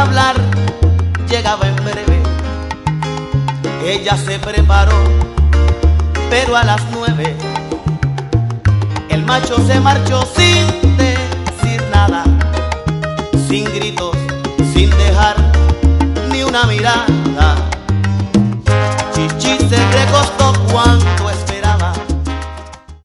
hablar llegaba en breve. Ella se preparó, pero a las 9 el macho se marchó sin